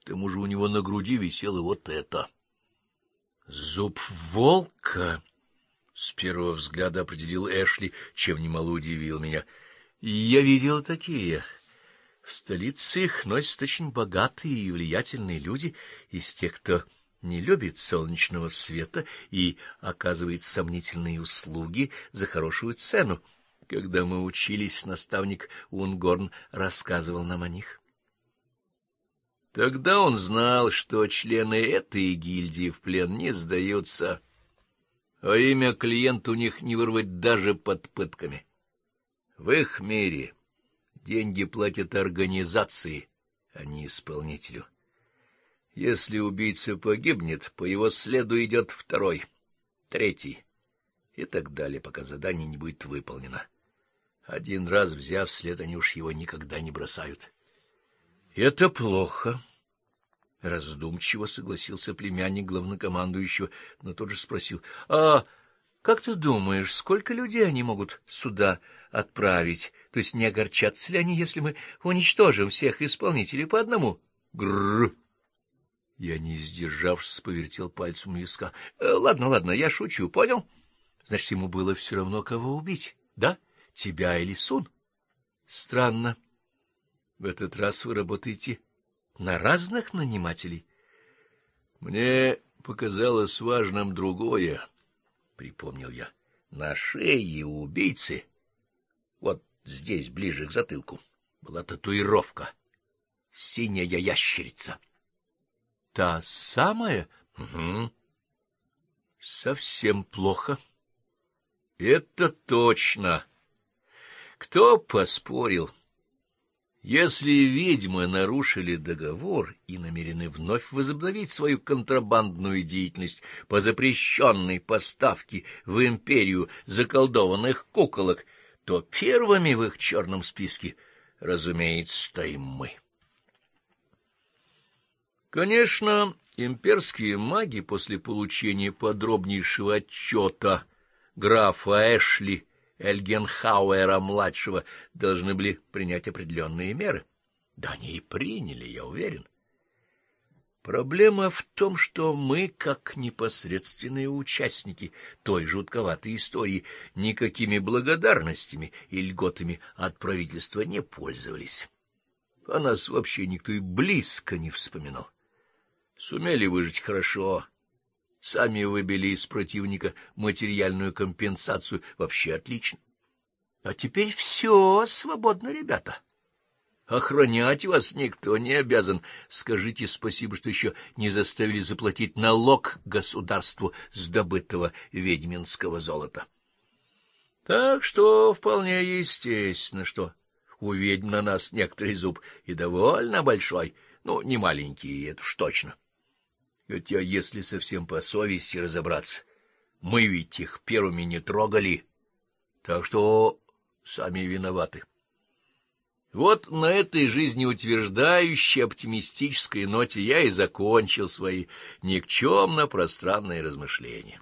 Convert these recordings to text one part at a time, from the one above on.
К тому же у него на груди висело вот это. Зуб волка, с первого взгляда определил Эшли, чем немало удивил меня. Я видел такие. В столице их носят очень богатые и влиятельные люди из тех, кто не любит солнечного света и оказывает сомнительные услуги за хорошую цену. Когда мы учились, наставник Унгорн рассказывал нам о них. Тогда он знал, что члены этой гильдии в плен не сдаются, а имя клиента у них не вырвать даже под пытками. В их мире деньги платят организации, а не исполнителю. Если убийца погибнет, по его следу идет второй, третий и так далее, пока задание не будет выполнено. Один раз взяв след, они уж его никогда не бросают. — Это плохо, — раздумчиво согласился племянник главнокомандующего, но тот же спросил: — А как ты думаешь, сколько людей они могут сюда отправить? То есть не огорчатся ли они, если мы уничтожим всех исполнителей по одному? Грррр! Я, не сдержавшись, повертел пальцем у виска. — Ладно, я шучу, понял? Значит, ему было все равно, кого убить, да? Тебя или Сун? Странно. В этот раз вы работаете на разных нанимателей. Мне показалось важным другое, — припомнил я. На шее у убийцы, вот здесь, ближе к затылку, была татуировка. Синяя ящерица. Та самая? Угу. Совсем плохо. Это точно. Кто поспорил? Если ведьмы нарушили договор и намерены вновь возобновить свою контрабандную деятельность по запрещенной поставке в империю заколдованных куколок, то первыми в их черном списке, разумеется, стоим мы. Конечно, имперские маги после получения подробнейшего отчета графа Эшли Эльгенхауэра-младшего должны были принять определенные меры. Да они и приняли, я уверен. Проблема в том, что мы, как непосредственные участники той жутковатой истории, никакими благодарностями и льготами от правительства не пользовались. О нас вообще никто и близко не вспоминал. Сумели выжить хорошо. Сами выбили из противника материальную компенсацию. Вообще отлично. А теперь все свободно, ребята. Охранять вас никто не обязан. Скажите спасибо, что еще не заставили заплатить налог государству с добытого ведьминского золота. Так что вполне естественно, что у ведьм на нас некоторый зуб и довольно большой, ну, не маленький, это уж точно. Хотя, если совсем по совести разобраться, мы ведь их первыми не трогали, так что сами виноваты. Вот на этой жизнеутверждающей оптимистической ноте я и закончил свои никчемно-пространные размышления.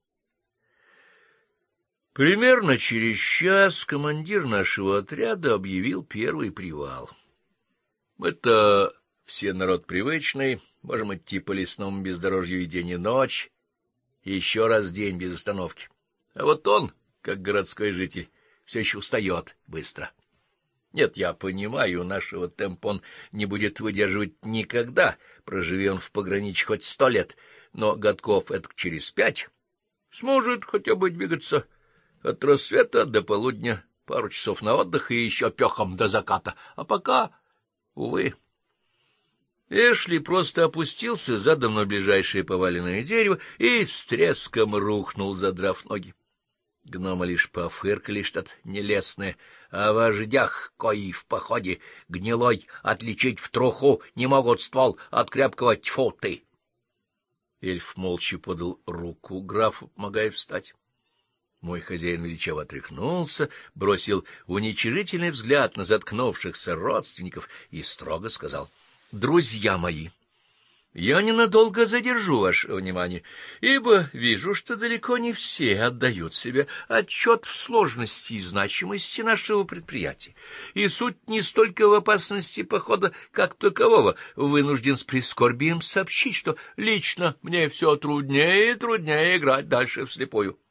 Примерно через час командир нашего отряда объявил первый привал. Мы-то все народ привычный, можем идти по лесному бездорожью и день, и ночь, и еще раз день без остановки. А вот он, как городской житель, все еще устает быстро. Нет, я понимаю, нашего темпа он не будет выдерживать никогда, проживи он в пограничье хоть 100 лет, но годков это через 5 сможет хотя бы двигаться от рассвета до полудня, пару часов на отдых и еще пехом до заката, а пока, увы. Эшли просто опустился задом на ближайшее поваленное дерево и с треском рухнул, задрав ноги. Гномы лишь пофыркали что-то нелестное, о вождях, кои в походе гнилой отличить в труху не могут ствол от крепкого, тьфу ты. Эльф молча подал руку графу, помогая встать. Мой хозяин величаво отряхнулся, бросил уничижительный взгляд на заткнувшихся родственников и строго сказал: — Друзья мои, Я ненадолго задержу ваше внимание, ибо вижу, что далеко не все отдают себе отчет в сложности и значимости нашего предприятия, и суть не столько в опасности похода как такового. Вынужден с прискорбием сообщить, что лично мне все труднее и труднее играть дальше вслепую.